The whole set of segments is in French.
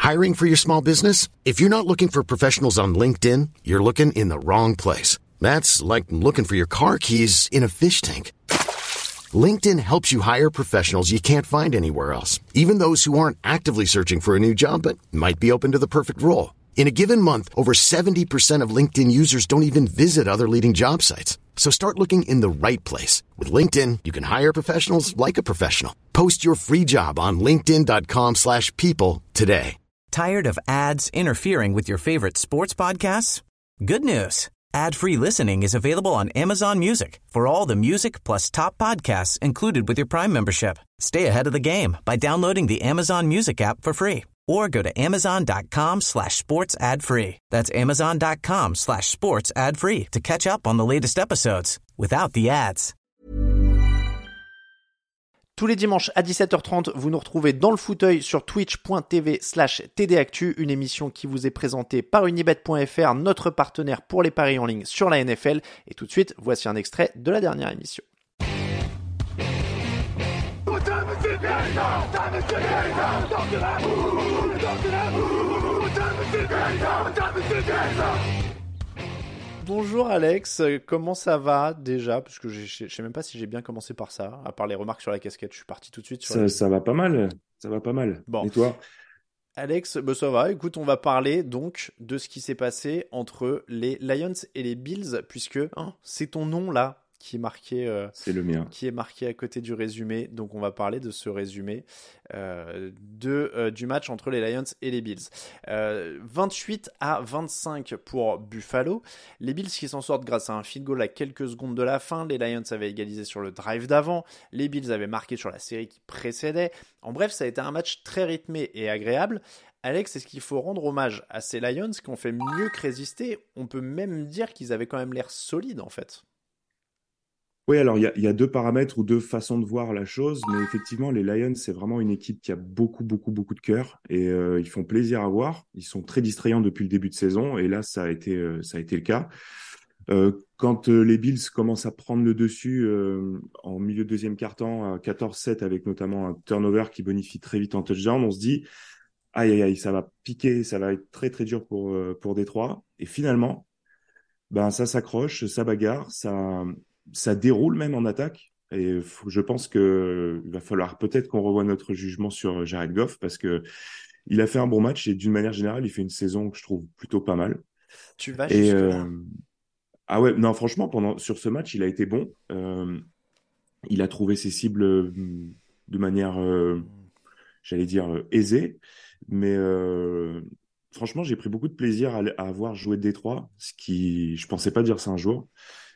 Hiring for your small business? If you're not looking for professionals on LinkedIn, you're looking in the wrong place. That's like looking for your car keys in a fish tank. LinkedIn helps you hire professionals you can't find anywhere else, even those who aren't actively searching for a new job but might be open to the perfect role. In a given month, over 70% of LinkedIn users don't even visit other leading job sites. So start looking in the right place. With LinkedIn, you can hire professionals like a professional. Post your free job on linkedin.com/people today. Tired of ads interfering with your favorite sports podcasts? Good news. Ad-free listening is available on Amazon Music for all the music plus top podcasts included with your Prime membership. Stay ahead of the game by downloading the Amazon Music app for free or go to amazon.com/sports ad free. That's amazon.com/sports ad free to catch up on the latest episodes without the ads. Tous les dimanches à 17h30, vous nous retrouvez dans le fauteuil sur twitch.tv/tdactu, une émission qui vous est présentée par unibet.fr, notre partenaire pour les paris en ligne sur la NFL. Et tout de suite, voici un extrait de la dernière émission. Bonjour Alex, comment ça va déjà? Parce que je sais même pas si j'ai bien commencé par ça, à part les remarques sur la casquette, je suis parti tout de suite sur Ça va pas mal, ça va pas mal. Bon. Et toi? Alex, ça va, écoute, on va parler donc de ce qui s'est passé entre les Lions et les Bills, puisque c'est ton nom là qui est marqué, C'est le mien. qui est marqué à côté du résumé. Donc on va parler de ce résumé du match entre les Lions et les Bills. 28-25 pour Buffalo. Les Bills qui s'en sortent grâce à un field goal à quelques secondes de la fin. Les Lions avaient égalisé sur le drive d'avant. Les Bills avaient marqué sur la série qui précédait. En bref, ça a été un match très rythmé et agréable. Alex, est-ce qu'il faut rendre hommage à ces Lions qui ont fait mieux que résister? On peut même dire qu'ils avaient quand même l'air solides en fait. Oui, alors il y a deux paramètres ou deux façons de voir la chose, mais effectivement, les Lions, c'est vraiment une équipe qui a beaucoup de cœur et ils font plaisir à voir. Ils sont très distrayants depuis le début de saison et là, ça a été le cas. Quand les Bills commencent à prendre le dessus en milieu de deuxième quart-temps à 14-7 avec notamment un turnover qui bonifie très vite en touchdown, on se dit aïe aïe aïe, ça va piquer, ça va être très dur pour Détroit. Et finalement, ben ça s'accroche, ça bagarre, ça déroule même en attaque. Et je pense que il va falloir peut-être qu'on revoie notre jugement sur Jared Goff parce que il a fait un bon match et d'une manière générale, il fait une saison que je trouve plutôt pas mal. Tu vas Et jusque-là? ah ouais, non, franchement, sur ce match, il a été bon. Il a trouvé ses cibles de manière, j'allais dire, aisée. Mais franchement, j'ai pris beaucoup de plaisir à avoir joué Détroit, ce qui, je pensais pas dire ça un jour.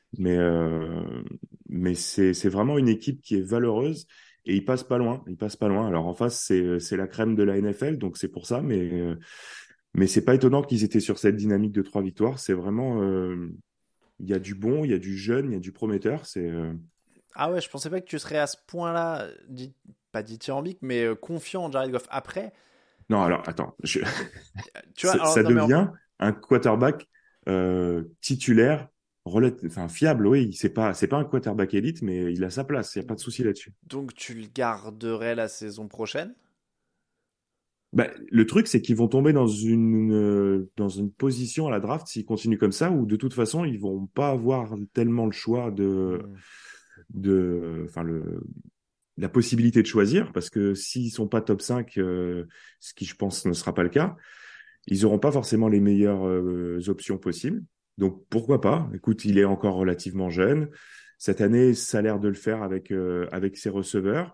Mais c'est vraiment une équipe qui est valeureuse et il passe pas loin. Il passe pas loin. Alors en face, c'est la crème de la NFL, donc c'est pour ça. Mais c'est pas étonnant qu'ils étaient sur cette dynamique de 3 victoires. C'est vraiment, il y a du bon, il y a du jeune, il y a du prometteur. Ah ouais, je pensais pas que tu serais à ce point-là, pas dithyrambique, mais confiant en Jared Goff. Après, Non, alors attends, tu vois, alors, ça non, mais devient un quarterback titulaire, enfin fiable. Oui, c'est pas un quarterback élite, mais il a sa place. Il y a pas de souci là-dessus. donc tu le garderais la saison prochaine? Bah, le truc, c'est qu'ils vont tomber dans une position à la draft s'ils continuent comme ça, où de toute façon, ils vont pas avoir tellement le choix enfin la possibilité de choisir, parce que s'ils sont pas top 5, ce qui je pense ne sera pas le cas, ils auront pas forcément les meilleures options possibles. Donc pourquoi pas? Écoute, il est encore relativement jeune. Cette année, ça a l'air de le faire avec ses receveurs.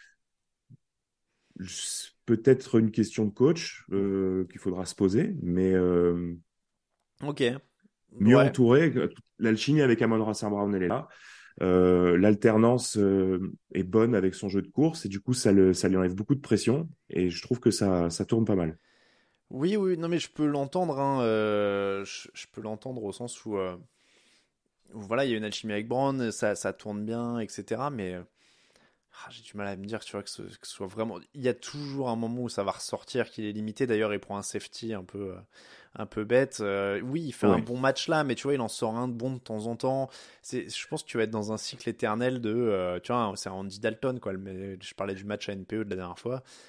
Peut-être une question de coach qu'il faudra se poser, mais Ok, mieux ouais. entouré. L'alchimie avec Amon-Ra St. Brown, elle est là. L'alternance est bonne avec son jeu de course et du coup, ça lui enlève beaucoup de pression et je trouve que ça tourne pas mal. Oui, oui, non mais je peux l'entendre, hein, je peux l'entendre au sens où, voilà, il y a une alchimie avec Brown, ça tourne bien, etc. Mais j'ai du mal à me dire, tu vois, que ce soit vraiment. Il y a toujours un moment où ça va ressortir, qu'il est limité. D'ailleurs, il prend un safety un peu bête. Oui, il fait un Ouais. bon match là, mais tu vois, il en sort un de bon de temps en temps. Je pense que tu vas être dans un cycle éternel de. Tu vois, c'est Andy Dalton, quoi. Mais je parlais du match à NPE de la dernière fois.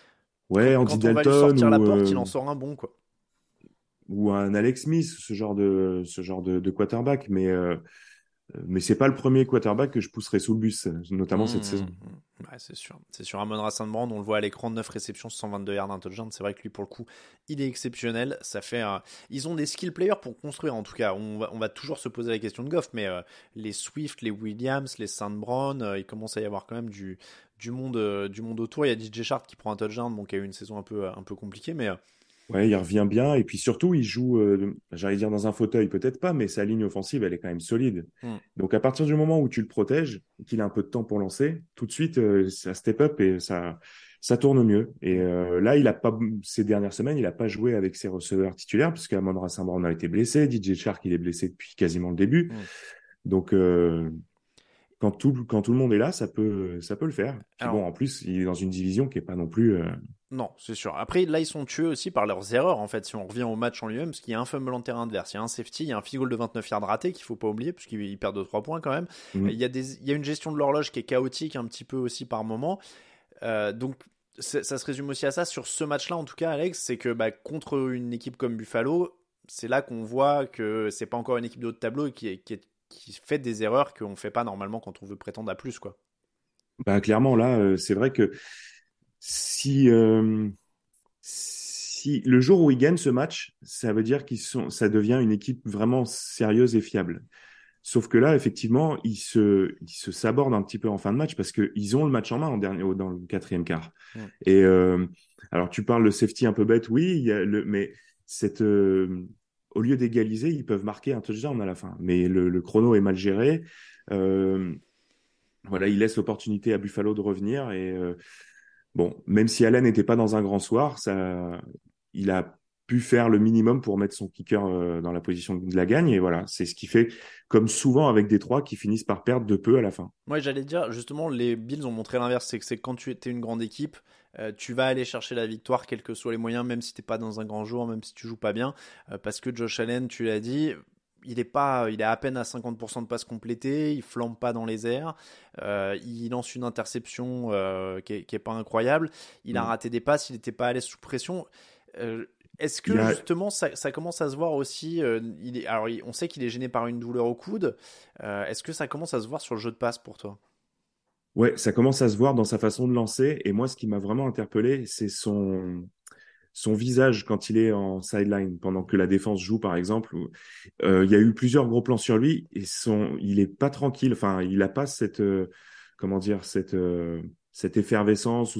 Ouais, Andy Quand on va lui Dalton sortir la porte, il en sort un bon, quoi. ou un Alex Smith, ce genre de quarterback. Mais c'est pas le premier quarterback que je pousserai sous le bus, notamment cette saison. Ouais, c'est sûr. C'est sûr. Amon-Ra St. Brown, on le voit à l'écran, 9 réceptions, 122 yards, un touchdown. C'est vrai que lui, pour le coup, il est exceptionnel. Ça fait, ils ont des skill players pour construire, en tout cas. On va toujours se poser la question de Goff, mais les Swift, les Williams, les St. Brown, il commence à y avoir quand même du monde autour. Il y a DJ Shark qui prend un touchdown, donc qui a eu une saison un peu compliquée, mais Ouais, il revient bien. Et puis surtout, il joue, j'allais dire dans un fauteuil, peut-être pas, mais sa ligne offensive, elle est quand même solide. hmm. Donc à partir du moment où tu le protèges, qu'il a un peu de temps pour lancer, tout de suite, ça step up et ça tourne mieux. Et là, il a pas, ces dernières semaines, il a pas joué avec ses receveurs titulaires, puisque Amon-Ra St. Brown a été blessé, DJ Chark, il est blessé depuis quasiment le début. Hmm. Donc, quand tout le monde est là, ça peut le faire. Puis Alors, bon, en plus, il est dans une division qui est pas non plus. non, c'est sûr. Après, là, ils sont tués aussi par leurs erreurs, en fait, si on revient au match en lui-même, parce qu'il y a un fumble en terrain adverse, il y a un safety, il y a un field goal de 29 yards raté qu'il faut pas oublier, puisqu'ils perdent de 3 points quand même. Il y a une gestion de l'horloge qui est chaotique un petit peu aussi par moment. Donc, ça se résume aussi à ça. Sur ce match-là, en tout cas, Alex, c'est que contre une équipe comme Buffalo, c'est là qu'on voit que c'est pas encore une équipe de haut de tableau et qui fait des erreurs qu'on fait pas normalement quand on veut prétendre à plus, quoi. Bah, clairement, là, c'est vrai que si le jour où ils gagnent ce match, ça veut dire ça devient une équipe vraiment sérieuse et fiable. Sauf que là, effectivement, ils se sabordent un petit peu en fin de match parce qu'ils ont le match en main dans le quatrième quart. Mm. Et alors, tu parles de safety un peu bête, oui, mais au lieu d'égaliser, ils peuvent marquer un touchdown à la fin. Mais le chrono est mal géré. Euh, voilà, il laisse l'opportunité à Buffalo de revenir et bon, même si Allen n'était pas dans un grand soir, il a pu faire le minimum pour mettre son kicker dans la position de la gagne. Et voilà, c'est ce qui fait, comme souvent avec Détroit, qui finissent par perdre de peu à la fin. Moi, j'allais dire, justement, les Bills ont montré l'inverse. C'est que quand tu étais une grande équipe, tu vas aller chercher la victoire, quels que soient les moyens, même si t'es pas dans un grand jour, même si tu joues pas bien. Parce que Josh Allen, tu l'as dit, il est à peine à 50% de passes complétées, il flambe pas dans les airs, il lance une interception qui est pas incroyable, il a Mm. raté des passes, il n'était pas à l'aise sous pression. Est-ce Il y que a, justement ça commence à se voir aussi on sait qu'il est gêné par une douleur au coude. Est-ce que ça commence à se voir sur le jeu de passe pour toi? ouais, ça commence à se voir dans sa façon de lancer. Et moi, ce qui m'a vraiment interpellé, c'est son visage quand il est en sideline, pendant que la défense joue, par exemple. Il y a eu plusieurs gros plans sur lui et il est pas tranquille. Enfin, il a pas comment dire, cette effervescence ou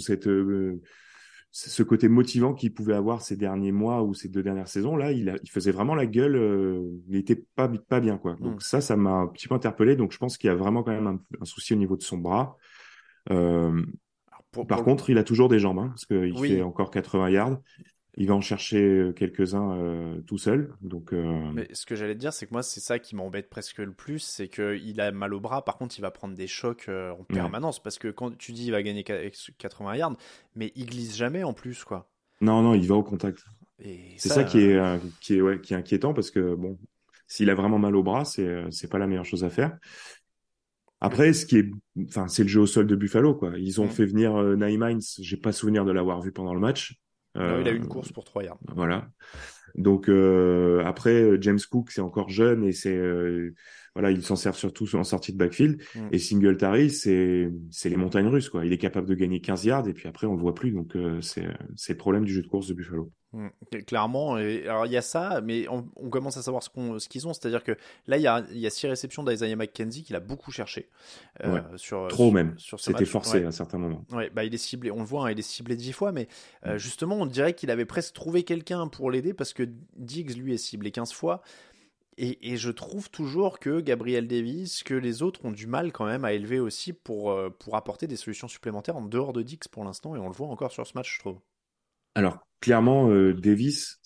ce côté motivant qu'il pouvait avoir ces derniers mois ou ces 2 dernières saisons. Là, il faisait vraiment la gueule. Il était pas bien, quoi. Hmm. Donc ça m'a un petit peu interpellé. Donc je pense qu'il y a vraiment quand même un souci au niveau de son bras. Euh, Alors, Par contre, il a toujours des jambes, hein, parce qu'il fait oui, encore 80 yards. Il va en chercher quelques-uns tout seul. Donc, mais ce que j'allais te dire, c'est que moi, c'est ça qui m'embête presque le plus, c'est qu'il a mal au bras. Par contre, il va prendre des chocs en ouais. permanence, parce que quand tu dis il va gagner 80 yards, mais il glisse jamais en plus, quoi. Non, non, il va au contact. Et C'est ça, ça qui est inquiétant parce que bon, s'il a vraiment mal au bras, c'est pas la meilleure chose à faire. Après, enfin, c'est le jeu au sol de Buffalo, quoi. Ils ont hmm. fait venir Nyheim Hines. J'ai pas souvenir de l'avoir vu pendant le match. Non, il a Euh, eu une course pour 3 yards. voilà. Donc après, James Cook, c'est encore jeune et voilà, il s'en sert surtout en sortie de backfield. Hmm. Et Singletary, c'est les montagnes russes, quoi. Il est capable de gagner 15 yards et puis après, on le voit plus. Donc c'est le problème du jeu de course de Buffalo. Clairement, alors il y a ça, mais on commence à savoir ce qu'ils ont. C'est-à-dire que là, il y a 6 réceptions d'Isaiah McKenzie qu'il a beaucoup cherché Ouais. sur, Trop sur, même. sur ce C'était match. forcé Ouais. à certains moments. Ouais, il est ciblé, on le voit, hein, il est ciblé 10 fois, mais Mm. justement, on dirait qu'il avait presque trouvé quelqu'un pour l'aider parce que Diggs, lui, est ciblé 15 fois. Et je trouve toujours que Gabriel Davis, que les autres ont du mal quand même à élever aussi pour apporter des solutions supplémentaires en dehors de Diggs pour l'instant, et on le voit encore sur ce match, je trouve. Alors, clairement, Davis,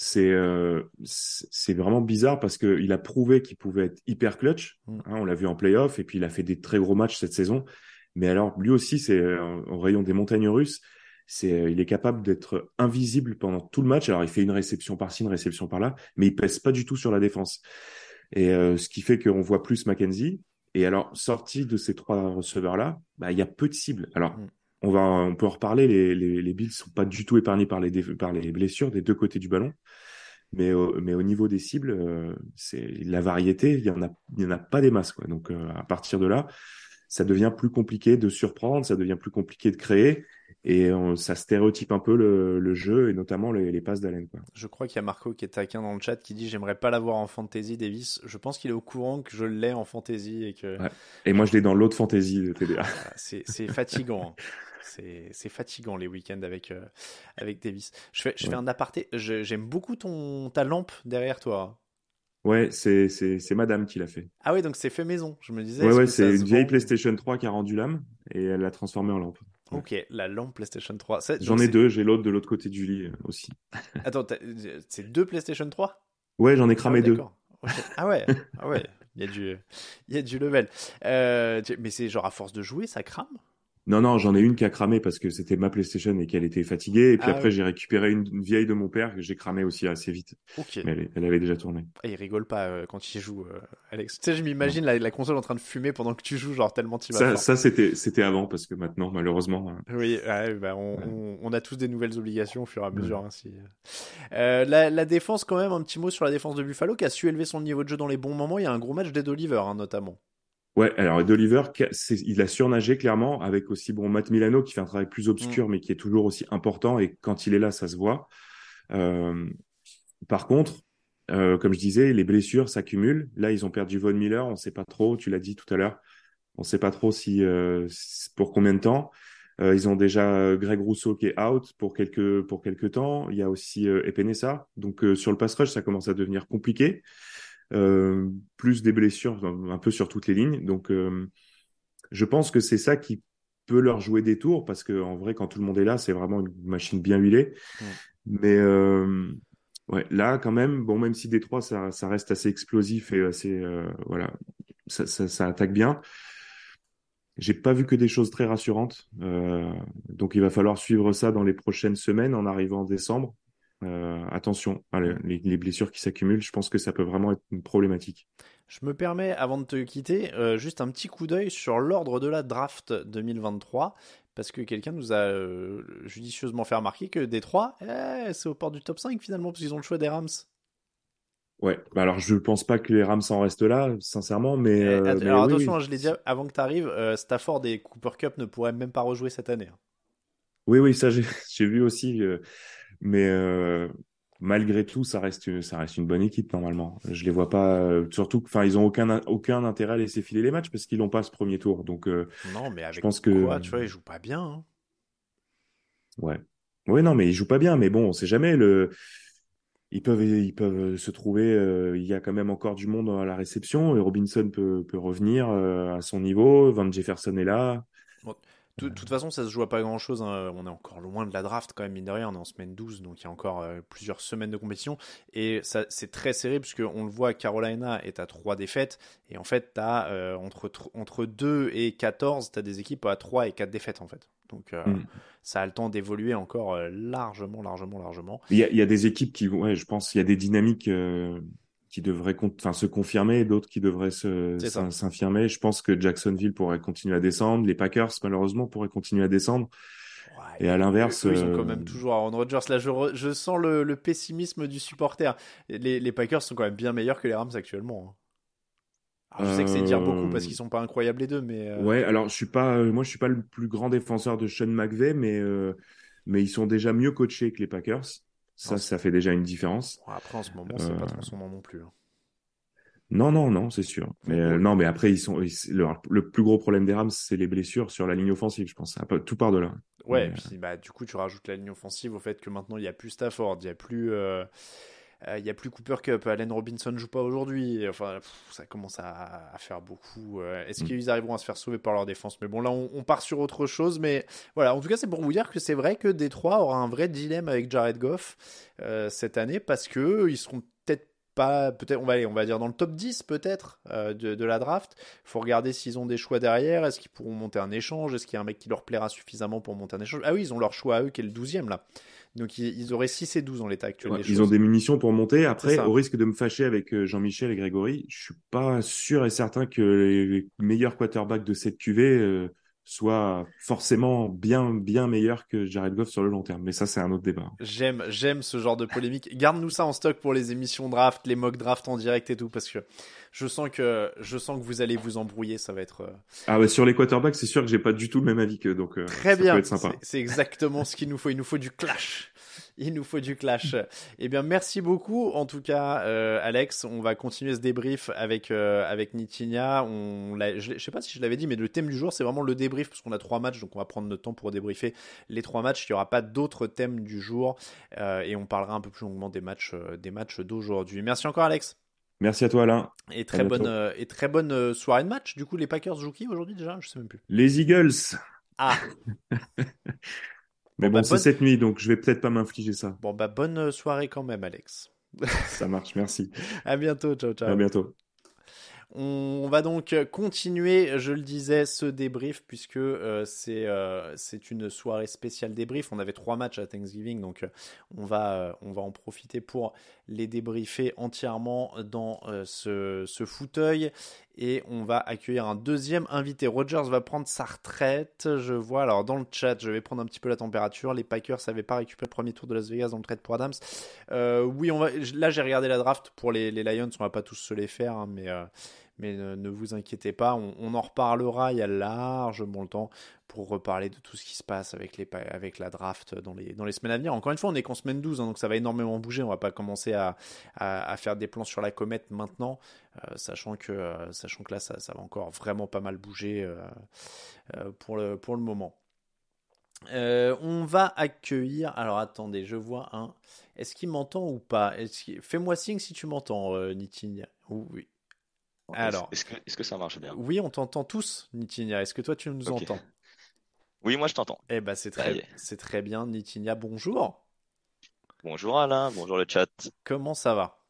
c'est vraiment bizarre parce qu'il a prouvé qu'il pouvait être hyper clutch. Mm. Hein, on l'a vu en playoff et puis il a fait des très gros matchs cette saison. Mais alors, lui aussi, c'est au rayon des montagnes russes. Il est capable d'être invisible pendant tout le match. Alors, il fait une réception par-ci, une réception par-là, mais il pèse pas du tout sur la défense. Et ce qui fait qu'on voit plus McKenzie. Et alors, sorti de ces 3 receveurs-là, bah, il y a peu de cibles. Alors, Mm. on peut en reparler. Les Bills sont pas du tout épargnés par les blessures des deux côtés du ballon. Mais au niveau des cibles, c'est la variété, il y en a pas des masses, quoi. Donc, à partir de là, ça devient plus compliqué de surprendre, ça devient plus compliqué de créer, et ça stéréotype un peu le jeu, et notamment les passes d'Allen, quoi. Je crois qu'il y a Marco qui est taquin dans le chat qui dit j'aimerais pas l'avoir en fantasy, Davis. Je pense qu'il est au courant que je l'ai en fantasy et que Ouais. Et moi, je l'ai dans l'autre fantasy de TDA. voilà, c'est fatigant. Hein. C'est fatigant les week-ends avec Davis. Je fais Ouais. un aparté. J'aime beaucoup ta lampe derrière toi. Ouais, c'est madame qui l'a fait. Ah oui, donc c'est fait maison. Je me disais, Ouais, est-ce ouais, que ça c'est se une vieille vend? PlayStation 3 qui a rendu l'âme, et elle l'a transformée en lampe. Ouais. Ok, la lampe PlayStation 3. J'en ai deux, j'ai l'autre de l'autre côté du lit aussi. Attends, c'est deux PlayStation 3? Ouais, j'en ai Ah ouais, cramé deux. d'accord. Ok. Ah ouais, il y a du level. Mais c'est genre à force de jouer, ça crame? Non, non, j'en ai une qui a cramé parce que c'était ma PlayStation et qu'elle était fatiguée. Et puis Ah après, oui, j'ai récupéré une vieille de mon père que j'ai cramée aussi assez vite. ok. Mais elle avait déjà tourné. Ah, il rigole pas quand il joue, Alex. Tu sais, je m'imagine la console en train de fumer pendant que tu joues, genre tellement tu vas fort. Ça c'était avant parce que maintenant, malheureusement. Oui, ouais, bah, Ouais. on a tous des nouvelles obligations au fur et à Ouais. mesure. Hein, la défense, quand même, un petit mot sur la défense de Buffalo qui a su élever son niveau de jeu dans les bons moments. Il y a un gros match d'Ed Oliver, hein, notamment. Ouais, alors Ed Oliver, il a surnagé clairement avec aussi bon Matt Milano qui fait un travail plus Mm. obscur mais qui est toujours aussi important et quand il est là, ça se voit. Euh, Par contre, comme je disais, les blessures s'accumulent. Là, ils ont perdu Von Miller, on sait pas trop. Tu l'as dit tout à l'heure. On ne sait pas trop si pour combien de temps. Ils ont déjà Greg Rousseau qui est out pour quelques temps. Il y a aussi Epenesa. Donc sur le pass rush, ça commence à devenir compliqué. Plus des blessures un peu sur toutes les lignes. Donc je pense que c'est ça qui peut leur jouer des tours parce que en vrai, quand tout le monde est là, c'est vraiment une machine bien huilée. Mm. Mais ouais, là quand même, bon, même si Détroit ça reste assez explosif et assez voilà, ça attaque bien. J'ai pas vu que des choses très rassurantes. Donc il va falloir suivre ça dans les prochaines semaines en arrivant en décembre. Attention, allez, Mm. les blessures qui s'accumulent, je pense que ça peut vraiment être une problématique. Je me permets, avant de te quitter, juste un petit coup d'œil sur l'ordre de la draft 2023, parce que quelqu'un nous a judicieusement fait remarquer que Détroit, c'est au port du top 5 finalement, parce qu'ils ont le choix des Rams. Ouais, bah alors je pense pas que les Rams en restent là, sincèrement, mais Alors oui, attention, oui. hein, je l'ai dit avant que tu arrives, Stafford et Cooper Cup ne pourraient même pas rejouer cette année. Hein. Oui, oui, ça j'ai j'ai vu aussi, mais malgré tout, ça reste une bonne équipe normalement. Je les vois pas, surtout, enfin, ils ont aucun intérêt à laisser filer les matchs parce qu'ils n'ont pas ce premier tour. Donc, Non, mais je avec pense que, quoi, tu vois, ils jouent pas bien. Hein. ouais, oui, non, mais ils jouent pas bien. Mais bon, on sait jamais. Ils peuvent se trouver. Il y a quand même encore du monde à la réception. Et Robinson peut revenir à son niveau. Van Jefferson est là. Bon, de toute façon, ça se joue à pas grand-chose. Hein. On est encore loin de la draft quand même, mine de rien. On est en semaine 12, donc il y a encore plusieurs semaines de compétition. Et ça, c'est très serré, puisqu'on le voit, Carolina est à 3 défaites. Et en fait, tu as entre 2 et 14, tu as des équipes à 3 et 4 défaites, en fait. Donc Mm. ça a le temps d'évoluer encore largement, largement, largement. Il y a des équipes qui, ouais, je pense, il y a des dynamiques qui devraient enfin, se confirmer, d'autres qui devraient C'est ça. s'infirmer. Je pense que Jacksonville pourrait continuer à descendre, les Packers malheureusement pourraient continuer à descendre. Ouais, Et à l'inverse, eux, ils ont quand même toujours Aaron Rodgers. Là, je sens le pessimisme du supporter. Les Packers sont quand même bien meilleurs que les Rams actuellement. Hein. Alors, je sais que c'est dire beaucoup parce euh, qu'ils sont pas incroyables les deux, mais ouais, alors moi je suis pas le plus grand défenseur de Sean McVay, mais ils sont déjà mieux coachés que les Packers. non, Ça fait déjà une différence. bon, après en ce moment, c'est Euh, pas trop son nom non plus. Hein. non, non, non, c'est sûr. Mais Mais bon, non, mais après le plus gros problème des Rams, c'est les blessures sur la ligne offensive, je pense. Tout part de là. ouais, et Mais, puis bah, du coup, tu rajoutes la ligne offensive au fait que maintenant il y a plus Stafford, il y a plus Cooper Cup, Allen Robinson joue pas aujourd'hui. Enfin, ça commence à faire beaucoup. Est-ce mm, qu'ils arriveront à se faire sauver par leur défense? Mais bon, là, on part sur autre chose. Mais voilà, en tout cas, c'est pour vous dire que c'est vrai que Détroit aura un vrai dilemme avec Jared Goff cette année parce que ils seront peut-être pas, peut-être, on va dire dans le top 10 peut-être de la draft. Il faut regarder s'ils ont des choix derrière. Est-ce qu'ils pourront monter un échange? Est-ce qu'il y a un mec qui leur plaira suffisamment pour monter un échange? Ah oui, ils ont leur choix à eux qui est le 12e là. Donc ils auraient 6 et 12 en l'état actuel ouais, des ils ont choses. des munitions pour monter. C'est Après, au ça. risque de me fâcher avec Jean-Michel et Grégory, je suis pas sûr et certain que les meilleurs quarterbacks de cette QV soit forcément bien, bien meilleur que Jared Goff sur le long terme. Mais ça, c'est un autre débat. J'aime ce genre de polémique. Garde-nous ça en stock pour les émissions draft, les mock draft en direct et tout, parce que je sens que vous allez vous embrouiller, ça va être Ah ouais, sur les quarterbacks, c'est sûr que j'ai pas du tout le même avis qu'eux, donc très ça peut bien. être sympa. C'est exactement ce qu'il nous faut. Il nous faut du clash. Il nous faut du clash. Eh bien, merci beaucoup. En tout cas, Alex, on va continuer ce débrief avec Nitinia. Je sais pas si je l'avais dit, mais le thème du jour, c'est vraiment le débrief parce qu'on a 3 matchs, donc on va prendre notre temps pour débriefer les 3 matchs. Il n'y aura pas d'autres thèmes du jour et on parlera un peu plus longuement des matchs d'aujourd'hui. Merci encore, Alex. Merci à toi, Alain. Et À bientôt. très bonne soirée de match. Du coup, les Packers jouent qui aujourd'hui déjà? Je sais même plus. Les Eagles. Ah, Mais bon bah bon, c'est bonne, cette nuit, donc je vais peut-être pas m'infliger ça. bon bah bonne soirée quand même, Alex. Ça marche, merci. À bientôt, ciao À ciao. bientôt. On va donc continuer, je le disais, ce débrief puisque c'est une soirée spéciale débrief. On avait 3 matchs à Thanksgiving, donc on va en profiter pour les débriefer entièrement dans ce fauteuil. Et on va accueillir un deuxième invité. Rogers va prendre sa retraite. Je vois, alors dans le chat, je vais prendre un petit peu la température. Les Packers n'avaient pas récupéré le premier tour de Las Vegas dans le trade pour Adams. Oui, là j'ai regardé la draft pour les Lions. On va pas tous se les faire, hein, mais ne vous inquiétez pas, on en reparlera, il y a largement le temps pour reparler de tout ce qui se passe avec la draft dans les semaines à venir. Encore une fois, on est qu'en semaine 12, hein, donc ça va énormément bouger, on va pas commencer à faire des plans sur la comète maintenant, sachant que là, ça va encore vraiment pas mal bouger pour le moment. On va accueillir, alors attendez, je vois un... Est-ce qu'il m'entend ou pas? Fais-moi signe si tu m'entends, Nitin. Oui. Alors, Est-ce que ça marche bien? oui, on t'entend tous, Nitinia. Est-ce que toi, tu nous Ok. entends? Oui, moi je t'entends. Eh ben, c'est Ça y très, est. c'est très bien, Nitinia. Bonjour. Bonjour Alain, bonjour le chat. Comment ça va?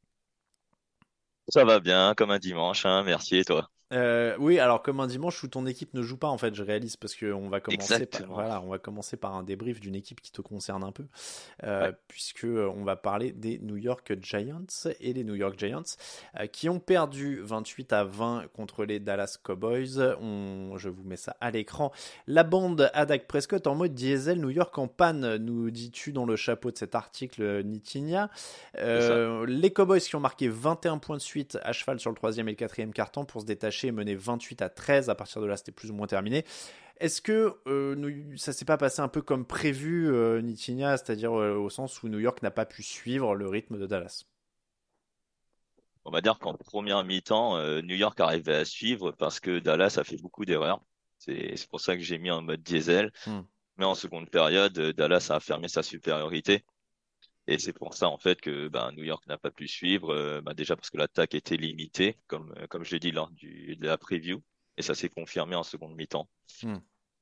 Ça va bien, comme un dimanche, hein, merci et toi? Oui, alors comme un dimanche où ton équipe ne joue pas, en fait, je réalise parce que Exactement. voilà, on va commencer par un débrief d'une équipe qui te concerne un peu, Ouais, puisque on va parler des New York Giants et les New York Giants qui ont perdu 28-20 contre les Dallas Cowboys. Je vous mets ça à l'écran. La bande à Dak Prescott en mode diesel, New York en panne, nous dis-tu dans le chapeau de cet article, Nitinia. c'est ça. Les Cowboys qui ont marqué 21 points de suite à cheval sur le troisième et le quatrième quart-temps pour se détacher et mener 28-13. À partir de là, c'était plus ou moins terminé. Est-ce que ça s'est pas passé un peu comme prévu, Nitinia, c'est-à-dire au sens où New York n'a pas pu suivre le rythme de Dallas? On va dire qu'en première mi-temps, New York arrivait à suivre parce que Dallas a fait beaucoup d'erreurs. C'est pour ça que j'ai mis en mode diesel. Hmm. Mais en seconde période, Dallas a affirmé sa supériorité. Et c'est pour ça en fait que New York n'a pas pu suivre. Déjà parce que l'attaque était limitée, comme je l'ai dit lors de la preview. Et ça s'est confirmé en seconde mi-temps. Hmm.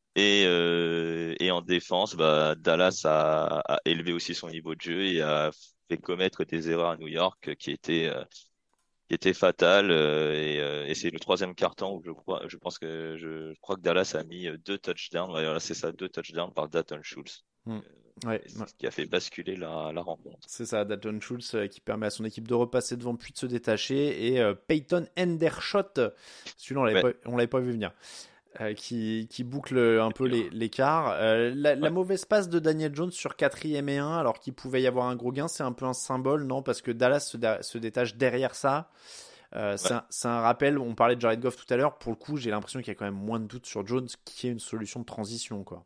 Et en défense, Dallas a élevé aussi son niveau de jeu et a fait commettre des erreurs à New York qui étaient fatales. Et c'est le troisième quart-temps où je crois que Dallas a mis 2 touchdowns. Ouais, voilà, c'est ça, 2 touchdowns par Dalton Schultz. Hmm. Euh, Ouais, et ouais. c'est ce qui a fait basculer la rencontre. C'est ça, Dalton Schultz qui permet à son équipe de repasser devant puis de se détacher. Et Peyton Hendershot, celui-là Ouais, on l'avait pas vu venir, qui boucle un peu dur. l'écart. La Ouais. mauvaise passe de Daniel Jones sur 4e et 1, alors qu'il pouvait y avoir un gros gain, c'est un peu un symbole, non? Parce que Dallas se détache derrière ça. Ouais. C'est un rappel, on parlait de Jared Goff tout à l'heure, pour le coup, j'ai l'impression qu'il y a quand même moins de doutes sur Jones, qui est une solution de transition, quoi.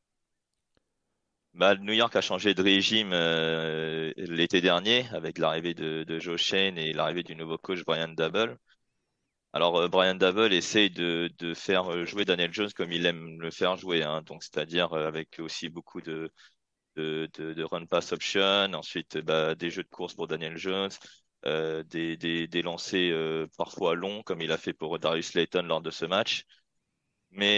New York a changé de régime l'été dernier avec l'arrivée de Joe Shane et l'arrivée du nouveau coach Brian Dabble. Alors, Brian Dabble essaye de faire jouer Daniel Jones comme il aime le faire jouer, hein. Donc, c'est-à-dire avec aussi beaucoup de run pass option, ensuite des jeux de course pour Daniel Jones, des lancers parfois longs comme il a fait pour Darius Slayton lors de ce match. Mais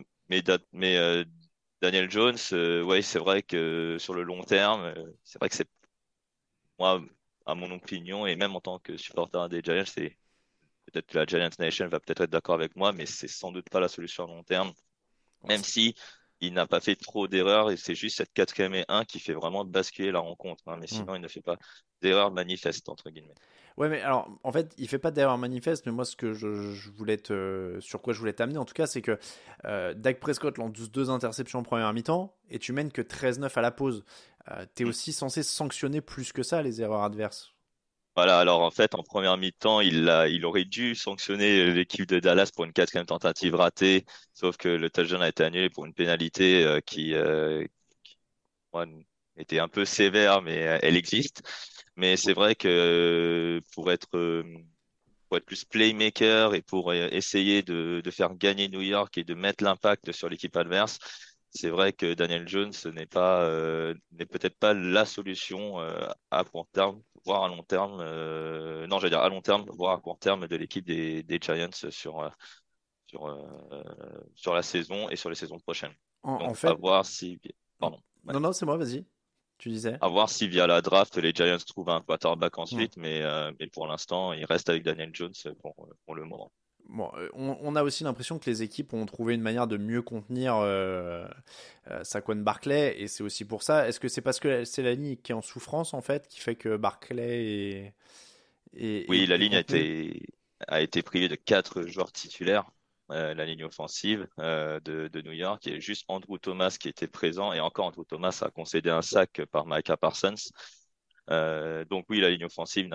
Daniel Jones, ouais, c'est vrai que sur le long terme, c'est vrai que c'est moi, à mon opinion, et même en tant que supporter des Giants, c'est peut-être que la Giants Nation va peut-être être d'accord avec moi, mais c'est sans doute pas la solution à long terme. Même si il n'a pas fait trop d'erreurs et c'est juste cette 4e et 1 qui fait vraiment basculer la rencontre, hein. Mais Hmm. sinon, il ne fait pas d'erreurs manifestes, entre guillemets. Ouais, mais alors, en fait, il fait pas d'erreur manifeste, mais moi, ce que je voulais sur quoi je voulais t'amener, en tout cas, c'est que Dak Prescott lance 2 interceptions en première mi-temps, et tu mènes que 13-9 à la pause. T'es Mm. aussi censé sanctionner plus que ça les erreurs adverses. Voilà, alors en fait, en première mi-temps, il aurait dû sanctionner l'équipe de Dallas pour une 4e tentative ratée, sauf que le touchdown a été annulé pour une pénalité qui, moi, était un peu sévère, mais elle existe. Mais c'est vrai que pour être plus playmaker et pour essayer de faire gagner New York et de mettre l'impact sur l'équipe adverse, c'est vrai que Daniel Jones n'est peut-être pas la solution à court terme, voire à long terme. Non, j'allais dire à long terme, voire à court terme de l'équipe des Giants sur, euh, sur la saison et sur les saisons prochaines. En Donc, à fait, voir si, pardon. Ouais. non, non, c'est moi, vas-y. Tu disais. À voir si via la draft, les Giants trouvent un quarterback Hmm. ensuite, mais pour l'instant, ils restent avec Daniel Jones pour le moment. Bon, on a aussi l'impression que les équipes ont trouvé une manière de mieux contenir Saquon Barkley, et c'est aussi pour ça. Est-ce que c'est parce que c'est la ligne qui est en souffrance, en fait, qui fait que Barkley Oui, la est ligne contenu? a été privée de 4 joueurs titulaires, la ligne offensive de New York. Il y a juste Andrew Thomas qui était présent, et encore Andrew Thomas a concédé un sac par Micah Parsons. Donc oui, la ligne offensive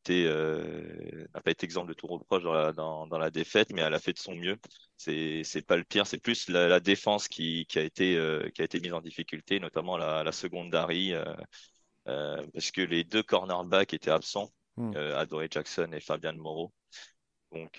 n'a pas été exempte de tout reproche dans la défaite, mais elle a fait de son mieux. C'est pas le pire, c'est plus la défense qui a été mise en difficulté, notamment la secondary, parce que les 2 cornerbacks étaient absents, Hmm. Adoree Jackson et Fabian Moreau. Donc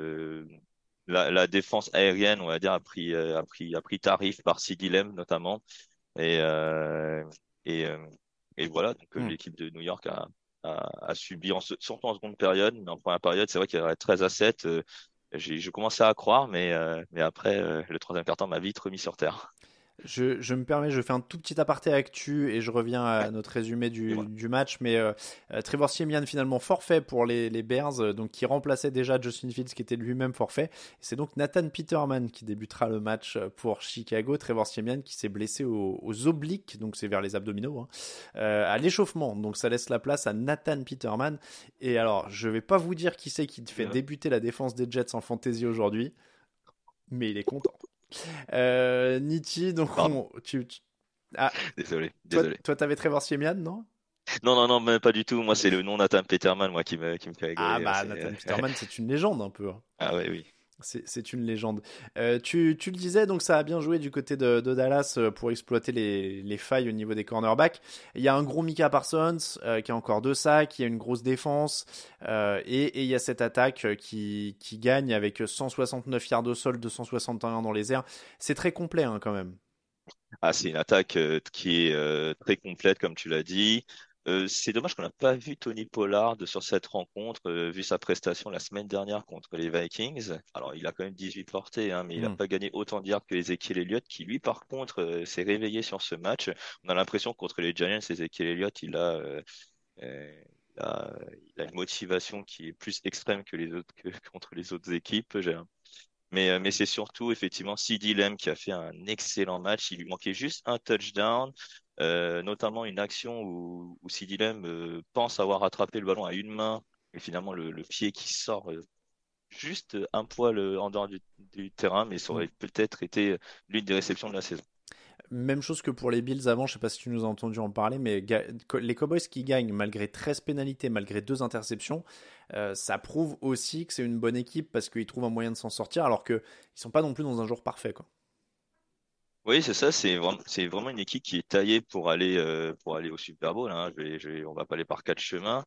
la défense aérienne, on va dire, a pris tarif par CeeDee Lamb notamment. Et, euh, et, euh, et voilà, donc Hmm. l'équipe de New York a subi, surtout en seconde période, mais en première période, c'est vrai qu'il y avait 13-7. Je commençais à croire, mais après, le troisième quart-temps m'a vite remis sur terre. Je me permets, je fais un tout petit aparté actu et je reviens Ouais, à notre résumé dis-moi. du match. Mais Trevor Siemian finalement forfait pour les Bears, donc qui remplaçait déjà Justin Fields qui était lui-même forfait. C'est donc Nathan Peterman qui débutera le match pour Chicago. Trevor Siemian qui s'est blessé aux obliques, donc c'est vers les abdominaux, hein, à l'échauffement. Donc ça laisse la place à Nathan Peterman. Et alors, je vais pas vous dire qui c'est qui fait débuter la défense des Jets en fantasy aujourd'hui, mais il est content. Niti, donc Pardon, ah, désolé, toi, désolé. t'avais Trevor Siemian, non? Non, non, non, même pas du tout. Moi, c'est le nom Nathan Peterman, moi, qui me fait Ah rigoler. bah Nathan Peterman, c'est une légende un peu, hein. Ah ouais, oui. C'est une légende. Tu le disais, donc ça a bien joué du côté de Dallas pour exploiter les failles au niveau des cornerbacks. Il y a un gros Micah Parsons qui a encore 2 sacs, il y a une grosse défense et il y a cette attaque qui gagne avec 169 yards au sol, 261 dans les airs. C'est très complet hein, quand même. Ah, c'est une attaque qui est très complète, comme tu l'as dit. C'est dommage qu'on n'a pas vu Tony Pollard sur cette rencontre, vu sa prestation la semaine dernière contre les Vikings. Alors, il a quand même 18 portées, hein, mais il n'a Hmm. pas gagné autant de yards que Ezekiel Elliott, qui lui, par contre, s'est réveillé sur ce match. On a l'impression que contre les Giants, Ezekiel Elliott, euh, il a une motivation qui est plus extrême que les autres, que contre les autres équipes. Mais c'est surtout effectivement CeeDee Lamb qui a fait un excellent match. Il lui manquait juste un touchdown, notamment une action où CeeDee Lamb pense avoir attrapé le ballon à une main et finalement le pied qui sort juste un poil en dehors du terrain, mais ça Hmm. aurait peut-être été l'une des réceptions de la saison. Même chose que pour les Bills avant, je sais pas si tu nous as entendu en parler, mais les Cowboys qui gagnent malgré 13 pénalités, malgré 2 interceptions, ça prouve aussi que c'est une bonne équipe parce qu'ils trouvent un moyen de s'en sortir alors qu'ils sont pas non plus dans un jour parfait, quoi. Oui, c'est ça, c'est vraiment une équipe qui est taillée pour aller au Super Bowl, hein. On va pas aller par 4 chemins.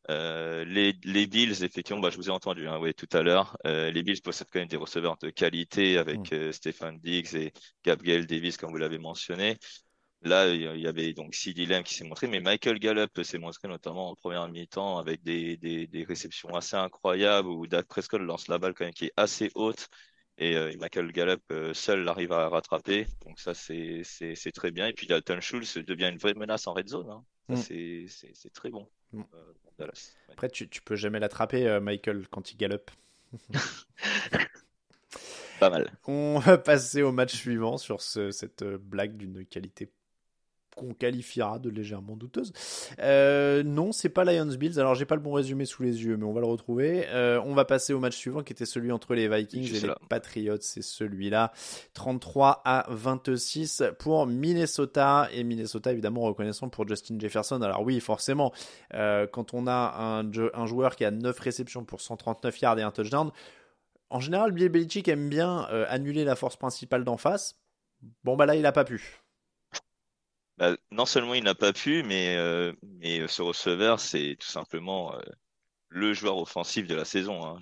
Les Bills, effectivement, bah, je vous ai entendu, hein, oui, tout à l'heure. Les Bills possèdent quand même des receveurs de qualité Hmm. avec Stefan Diggs et Gabriel Davis, comme vous l'avez mentionné. Là, il y avait donc CeeDee Lamb qui s'est montré, mais Michael Gallup s'est montré notamment en première mi-temps avec des réceptions assez incroyables où Dak Prescott lance la balle quand même qui est assez haute et Michael Gallup seul arrive à rattraper. Donc ça, c'est très bien. Et puis Dalton Schultz devient une vraie menace en red zone, hein. Ça, Hmm. c'est très bon Hmm. pour Dallas. Ouais. Après, tu peux jamais l'attraper, Michael, quand il galope. Pas mal. On va passer au match suivant sur cette blague d'une qualité qu'on qualifiera de légèrement douteuse. Non, c'est pas Lions-Bills. Alors, j'ai pas le bon résumé sous les yeux, mais on va le retrouver. On va passer au match suivant qui était celui entre les Vikings et les Patriots. C'est celui-là. 33-26 pour Minnesota. Et Minnesota, évidemment, reconnaissant pour Justin Jefferson. Alors oui, forcément, quand on a un joueur qui a 9 réceptions pour 139 yards et un touchdown, en général, Bill Belichick aime bien annuler la force principale d'en face. Bon, bah là, il a pas pu. Bah, non seulement il n'a pas pu, mais ce receveur, c'est tout simplement le joueur offensif de la saison. Hein.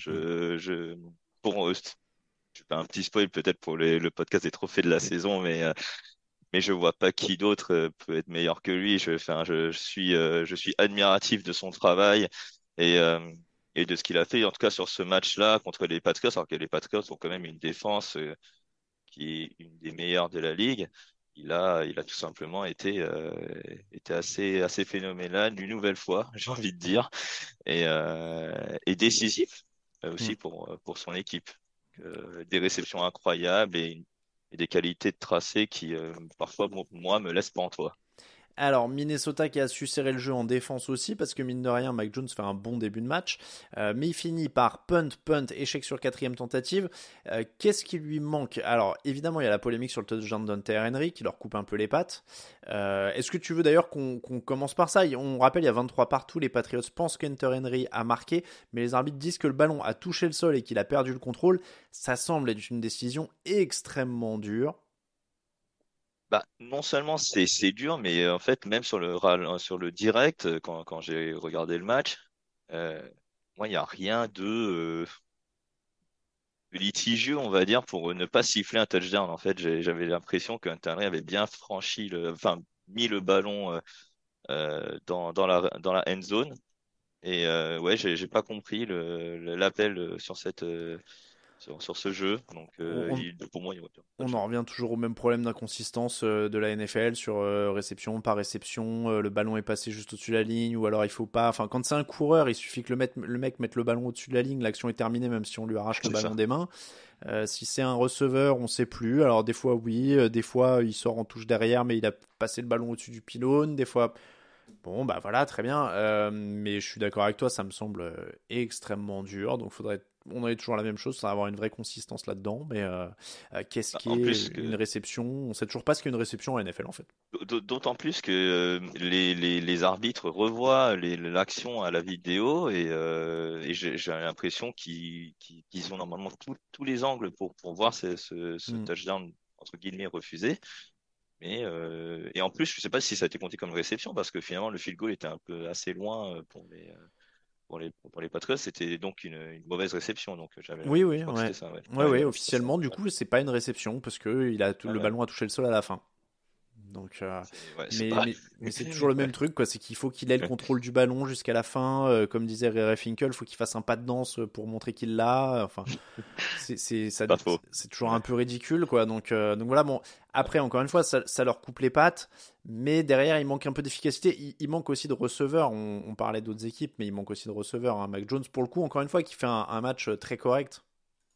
Je fais un petit spoil peut-être pour le podcast des trophées de la saison, mais je vois pas qui d'autre peut être meilleur que lui. Je suis admiratif de son travail et, euh, et de ce qu'il a fait, en tout cas sur ce match-là contre les Patriots, alors que les Patriots ont quand même une défense qui est une des meilleures de la ligue. Il a tout simplement été assez phénoménal une nouvelle fois, j'ai envie de dire, et décisif aussi pour son équipe. Des réceptions incroyables et des qualités de tracé qui, parfois, moi, me laissent pantois. Alors, Minnesota qui a su serrer le jeu en défense aussi, parce que mine de rien, Mac Jones fait un bon début de match, mais il finit par punt, échec sur 4e tentative. Qu'est-ce qui lui manque? Alors, évidemment, il y a la polémique sur le touchdown d'Hunter Henry qui leur coupe un peu les pattes. Est-ce que tu veux d'ailleurs qu'on commence par ça? On rappelle, il y a 23 partout, les Patriots pensent qu'Hunter Henry a marqué, mais les arbitres disent que le ballon a touché le sol et qu'il a perdu le contrôle. Ça semble être une décision extrêmement dure. Bah, non seulement c'est dur, mais en fait, même sur le direct, quand j'ai regardé le match, euh, moi, il n'y a rien de litigieux, on va dire, pour ne pas siffler un touchdown. En fait, j'avais l'impression que Henry avait bien enfin, mis le ballon dans la end zone. Et ouais, j'ai pas compris l'appel sur ce jeu. Donc, pour moi, il y a On en revient toujours au même problème d'inconsistance de la NFL sur réception, par réception, le ballon est passé juste au-dessus de la ligne, ou alors il faut pas. Enfin, quand c'est un coureur, il suffit que le mec mette le ballon au-dessus de la ligne, l'action est terminée, même si on lui arrache le ballon des mains. Si c'est un receveur, on sait plus. Alors des fois oui, des fois il sort en touche derrière, mais il a passé le ballon au-dessus du pylône. Des fois, bon bah voilà, très bien. Mais je suis d'accord avec toi, ça me semble extrêmement dur. Donc on aurait toujours la même chose, sans avoir une vraie consistance là-dedans. Mais qu'est-ce qui est une réception? On sait toujours pas ce qu'est une réception à NFL en fait. D'autant plus que les arbitres revoient l'action à la vidéo et j'ai l'impression qu'ils ont normalement tous les angles pour voir ce touchdown entre guillemets refusé. Et en plus, je sais pas si ça a été compté comme réception parce que finalement le field goal était un peu assez loin pour les Patriots. C'était donc une mauvaise réception. Donc Oui, je crois que c'était ça. officiellement, du coup, c'est pas une réception parce que le ballon a touché le sol à la fin. Donc, mais c'est toujours le même truc, quoi. C'est qu'il faut qu'il ait le contrôle du ballon jusqu'à la fin. Comme disait Ray Finkel, il faut qu'il fasse un pas de danse pour montrer qu'il l'a. Enfin, c'est toujours un peu ridicule, quoi. Donc voilà. Bon, après, encore une fois, ça leur coupe les pattes, mais derrière, il manque un peu d'efficacité. Il manque aussi de receveurs. On parlait d'autres équipes, mais il manque aussi de receveurs. Hein. Mac Jones, pour le coup, encore une fois, qui fait un match très correct.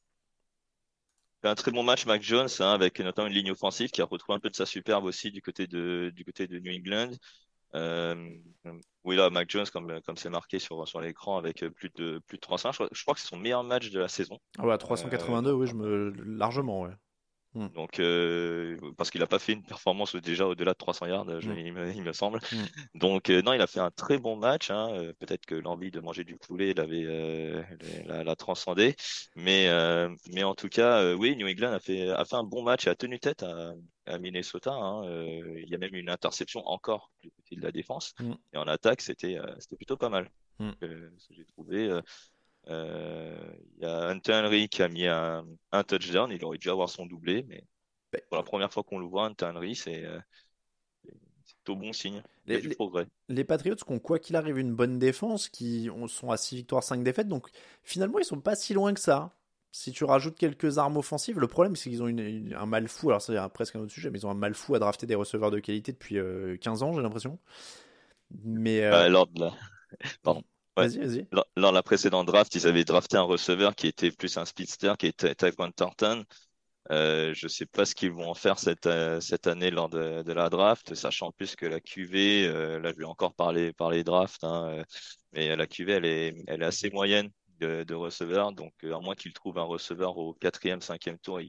Un très bon match, Mac Jones, hein, avec notamment une ligne offensive qui a retrouvé un peu de sa superbe aussi du côté de New England. Oui, là, Mac Jones, comme c'est marqué sur l'écran, avec plus de 300. Je crois que c'est son meilleur match de la saison. Ah ouais, 382, oui, largement, ouais. Donc, parce qu'il n'a pas fait une performance déjà au-delà de 300 yards, il me semble. Donc, non, il a fait un très bon match. Hein. Peut-être que l'envie de manger du poulet l'a transcendé. Mais en tout cas, oui, New England a fait un bon match et a tenu tête à Minnesota. Hein. Il y a même une interception encore du côté de la défense. Et en attaque, c'était plutôt pas mal. Ce que j'ai trouvé. Il y a Hunter Henry qui a mis un touchdown. Il aurait dû avoir son doublé, mais pour la première fois qu'on le voit, Hunter Henry, c'est au bon signe. Il y a du progrès. Les Patriots qui ont, quoi qu'il arrive, une bonne défense, sont à 6 victoires, 5 défaites. Donc finalement, ils sont pas si loin que ça. Si tu rajoutes quelques armes offensives, le problème, c'est qu'ils ont un mal fou. Alors, c'est presque un autre sujet, mais ils ont un mal fou à drafter des receveurs de qualité depuis 15 ans, j'ai l'impression. Mais. Pardon. Ouais. Vas-y. Dans la précédente draft, ils avaient drafté un receveur qui était plus un speedster, qui était Tyquan Thornton. Je sais pas ce qu'ils vont en faire cette année lors de la draft, sachant en plus que la QV, là je vais encore parler draft, hein, mais la QV elle est assez moyenne de receveurs, donc à moins qu'ils trouvent un receveur au quatrième, cinquième tour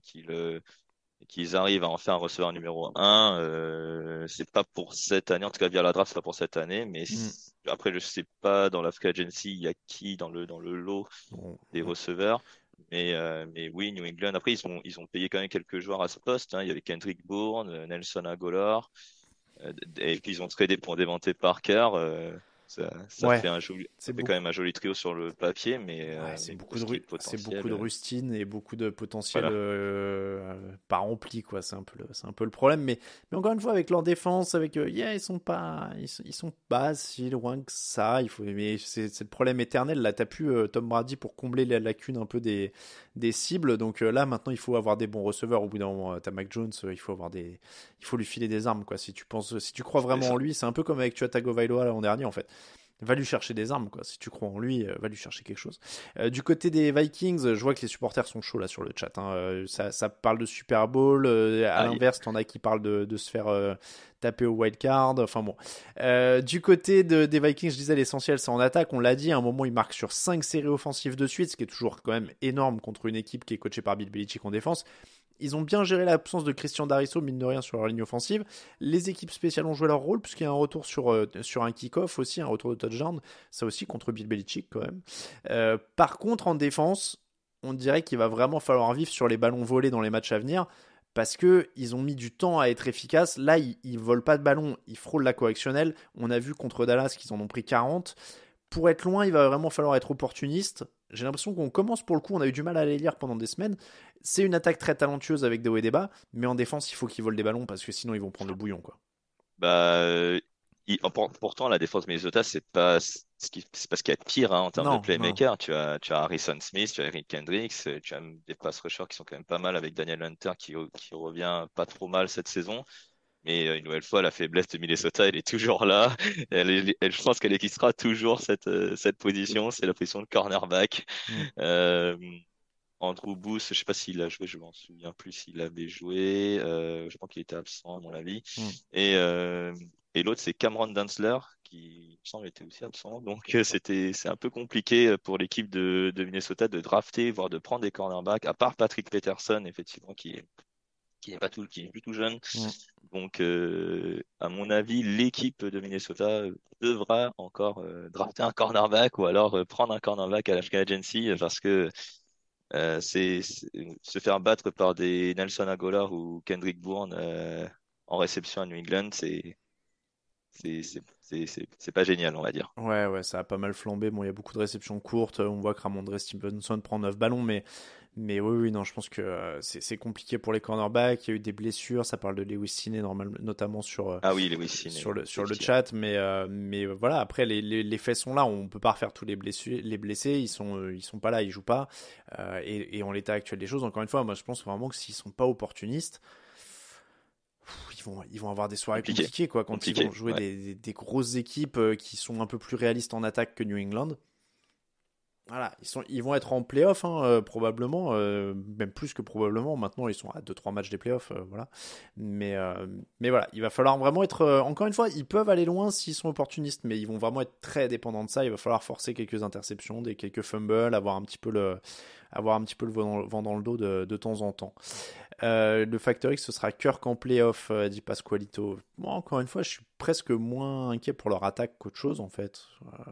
et qu'ils arrivent à en faire un receveur numéro un, c'est pas pour cette année, en tout cas via la draft, c'est pas pour cette année, mais Mm. après je sais pas dans la free agency il y a qui dans le lot Bon, des receveurs. Mais oui, New England. Après, ils ont payé quand même quelques joueurs à ce poste, hein. Il y avait Kendrick Bourne, Nelson Agholor, et puis ils ont tradé pour Devontae Parker. Ça ouais, fait un joli, c'est ça fait quand beaucoup. même un joli trio sur le papier, mais, Ouais, euh, mais pour ce qui est de c'est potentiel, beaucoup de rustine et beaucoup de potentiel voilà. pas rempli, quoi. C'est un peu le problème. Mais encore une fois, avec leur défense, avec yeah, ils sont pas si loin que ça. Mais c'est le problème éternel. Là, t'as plus Tom Brady pour combler la lacune un peu des cibles. Donc là, maintenant, il faut avoir des bons receveurs. Au bout d'un moment, t'as Mac Jones, il faut lui filer des armes, quoi. Si tu crois C'est vraiment en ça. lui, c'est un peu comme avec Tua Tagovailoa l'an dernier, en fait. Va lui chercher des armes, quoi. Si tu crois en lui, va lui chercher quelque chose. Du côté des Vikings, je vois que les supporters sont chauds là sur le chat, hein. Ça parle de Super Bowl. À Aïe. l'inverse, t'en as qui parlent de se faire taper au wild card. Enfin bon. Du côté des Vikings, je disais l'essentiel c'est en attaque. On l'a dit, à un moment ils marquent sur 5 séries offensives de suite, ce qui est toujours quand même énorme contre une équipe qui est coachée par Bill Belichick en défense. Ils ont bien géré l'absence de Christian Darisso, mine de rien, sur leur ligne offensive. Les équipes spéciales ont joué leur rôle, puisqu'il y a un retour sur un kick-off aussi, un retour de touchdown. Ça aussi, contre Bill Belichick, quand même. Par contre, en défense, on dirait qu'il va vraiment falloir vivre sur les ballons volés dans les matchs à venir, parce que ils ont mis du temps à être efficaces. Là, ils volent pas de ballon, ils frôlent la correctionnelle. On a vu contre Dallas qu'ils en ont pris 40. Pour être loin, il va vraiment falloir être opportuniste. J'ai l'impression qu'on commence pour le coup, on a eu du mal à les lire pendant des semaines. C'est une attaque très talentueuse avec des hauts et des bas, mais en défense, il faut qu'ils volent des ballons parce que sinon ils vont prendre le bouillon, quoi. Bah, pourtant, la défense de Minnesota, c'est pas ce qu'il y a de pire, hein, en termes de Non, non. playmaker. Tu as Harrison Smith, tu as Eric Kendricks, tu as des pass rushers qui sont quand même pas mal avec Daniel Hunter qui revient pas trop mal cette saison. Mais une nouvelle fois, la faiblesse de Minnesota, elle est toujours là. Je pense qu'elle existera toujours cette position. C'est la position de cornerback. Mm. Euh, Andrew Booth, je sais pas s'il a joué, je m'en souviens plus s'il avait joué. Je crois qu'il était absent à mon avis. Mm. Et, euh, et l'autre, c'est Cameron Dantzler, qui, il me semble, était aussi absent. Donc c'est un peu compliqué pour l'équipe de Minnesota de drafter, voire de prendre des cornerbacks, à part Patrick Peterson, effectivement, qui est plus tout jeune. Mm. Donc, à mon avis, l'équipe de Minnesota devra encore drafter un cornerback ou alors prendre un cornerback à la free agency parce que se faire battre par des Nelson Agholor ou Kendrick Bourne en réception à New England, c'est pas génial, on va dire. Ouais, ouais, ça a pas mal flambé. Bon, il y a beaucoup de réceptions courtes. On voit que Ramondre Stevenson prend 9 ballons, mais oui, oui, non, je pense que c'est compliqué pour les cornerbacks. Il y a eu des blessures. Ça parle de Lewis Cine, notamment Ah oui, Lewis Cine, sur le effectivement. chat. Mais voilà, après, les faits sont là. On peut pas refaire tous les blessés. Ils sont pas là, ils jouent pas. Et en l'état actuel des choses, encore une fois, moi, je pense vraiment que s'ils sont pas opportunistes, ils vont avoir des soirées Compliqué, compliquées, quoi, quand ils vont compliqué, jouer ouais. des grosses équipes qui sont un peu plus réalistes en attaque que New England. Voilà, ils vont être en playoff, hein, probablement, même plus que probablement. Maintenant, ils sont à 2-3 matchs des playoffs, voilà. Mais voilà, il va falloir vraiment être. Encore une fois, ils peuvent aller loin s'ils sont opportunistes, mais ils vont vraiment être très dépendants de ça. Il va falloir forcer quelques interceptions, quelques fumbles, avoir un petit peu le vent dans le dos de temps en temps. Le Factor X, ce sera Kirk en playoff, dit Pasqualito. Moi, encore une fois, je suis presque moins inquiet pour leur attaque qu'autre chose, en fait.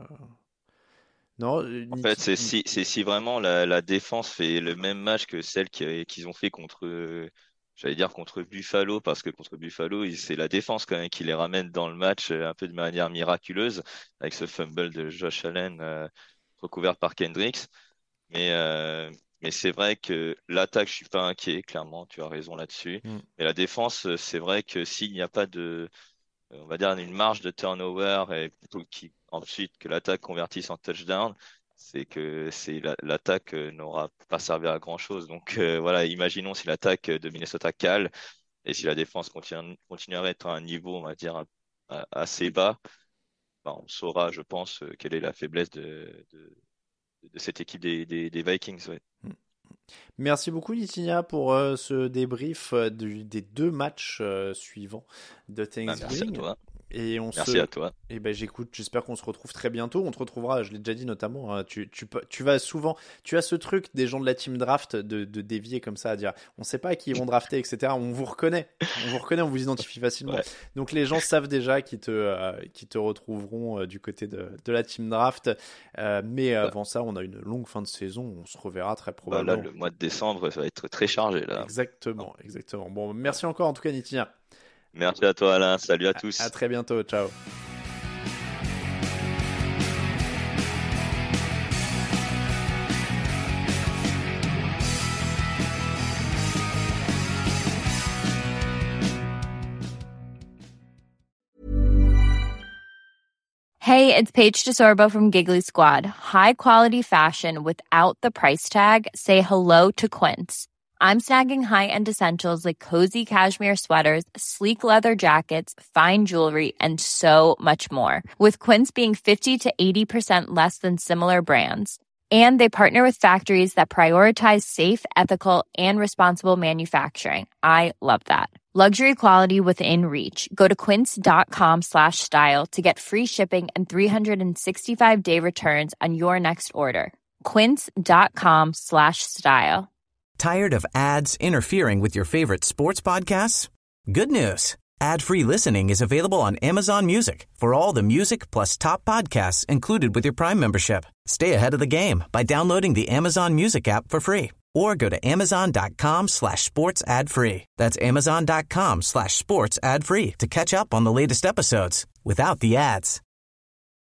Non, En fait, c'est Hmm. si vraiment la défense fait le même match que celle qu'ils ont fait contre, j'allais dire contre Buffalo, parce que contre Buffalo, c'est la défense quand même qui les ramène dans le match un peu de manière miraculeuse, avec ce fumble de Josh Allen recouvert par Kendricks. Mais, euh, mais c'est vrai que l'attaque, je suis pas inquiet, clairement, tu as raison là-dessus. Hmm. Mais la défense, c'est vrai que s'il n'y a pas on va dire, une marge de turnover et plutôt ensuite que l'attaque convertisse en touchdown, c'est que l'attaque n'aura pas servi à grand-chose. Donc voilà, imaginons si l'attaque de Minnesota cale et si la défense continuerait à être à un niveau, on va dire, assez bas, ben, on saura, je pense, quelle est la faiblesse de cette équipe des Vikings. Ouais. Merci beaucoup Nitinia pour ce débrief des 2 matchs suivants de Thanksgiving. Merci à toi. Et Merci à toi. Et ben j'espère qu'on se retrouve très bientôt. On te retrouvera, je l'ai déjà dit notamment, hein, tu vas souvent, tu as ce truc des gens de la team draft de dévier comme ça, à dire on sait pas à qui ils vont drafter, etc. On vous reconnaît, on vous identifie facilement. Ouais. Donc les gens savent déjà qu'ils te retrouveront du côté de la team draft. Mais avant ça, on a une longue fin de saison, on se reverra très probablement. Là, le mois de décembre, ça va être très chargé là. Exactement. Bon, merci encore en tout cas Nitinia. Merci à toi Alain, salut à tous. À très bientôt, ciao. Hey, it's Paige DeSorbo from Giggly Squad. High quality fashion without the price tag. Say hello to Quince. I'm snagging high-end essentials like cozy cashmere sweaters, sleek leather jackets, fine jewelry, and so much more. With Quince being 50 to 80% less than similar brands. And they partner with factories that prioritize safe, ethical, and responsible manufacturing. I love that. Luxury quality within reach. Go to quince.com/style to get free shipping and 365-day returns on your next order. Quince.com/style. Tired of ads interfering with your favorite sports podcasts? Good news. Ad-free listening is available on Amazon Music for all the music plus top podcasts included with your Prime membership. Stay ahead of the game by downloading the Amazon Music app for free or go to amazon.com/sports ad free. That's amazon.com/sports ad free to catch up on the latest episodes without the ads.